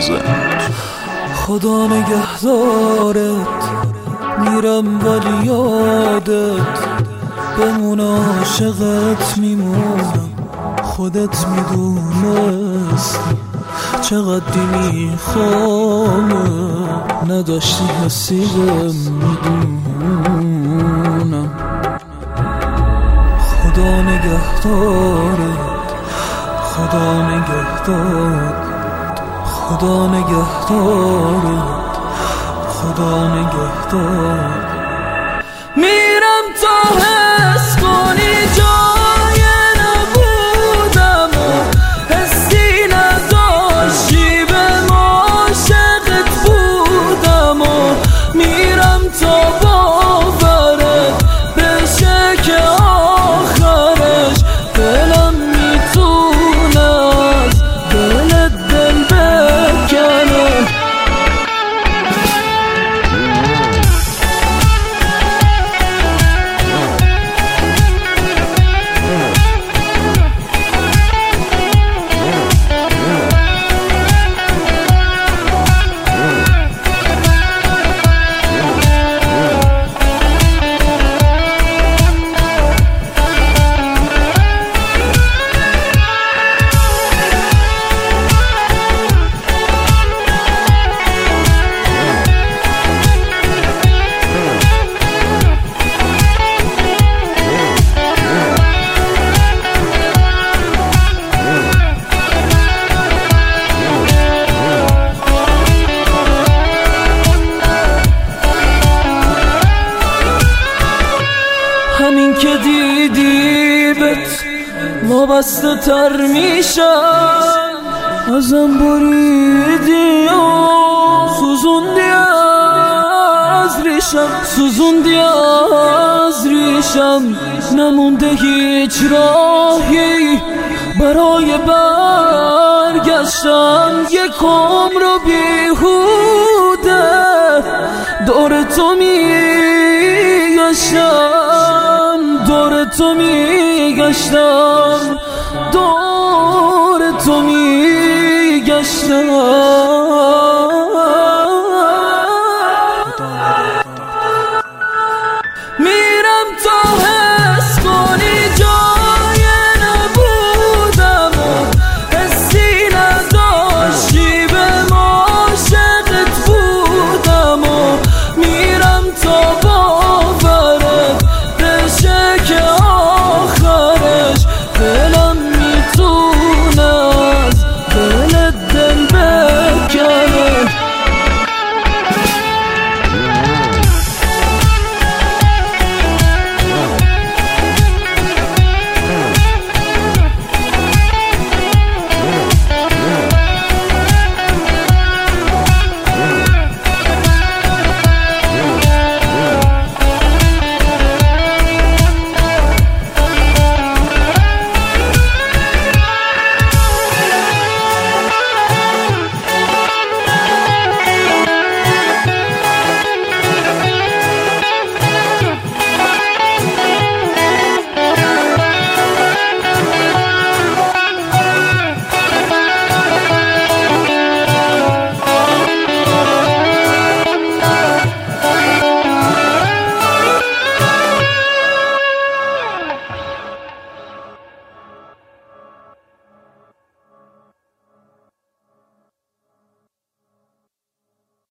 بزن. خدا نگهدارت، میرم ولی یادت بمون، عاشقت میمونم. خودت میدونستی چقدر میخوامه، نداشتی حسی میدونم. خدا نگهدارت، خدا نگهدارت، خدا نگهدارت، خدا نگهدارت. میرم تا حس کنی جای نبودم و حسی نداشتی به عاشقت بودم، و میرم تا باورت بشه که آخرش دلم میتونه از دلت دل بکنه. همین که دیدی بهت وابسته تر میشم، ازم بریدی و سوزوندی از ریشم، سوزوندی از ریشم. نمونده هیچ راهی برای برگشتن، یک عمر رو بیهوده دور تو میگشتم، دور تو میگشتم.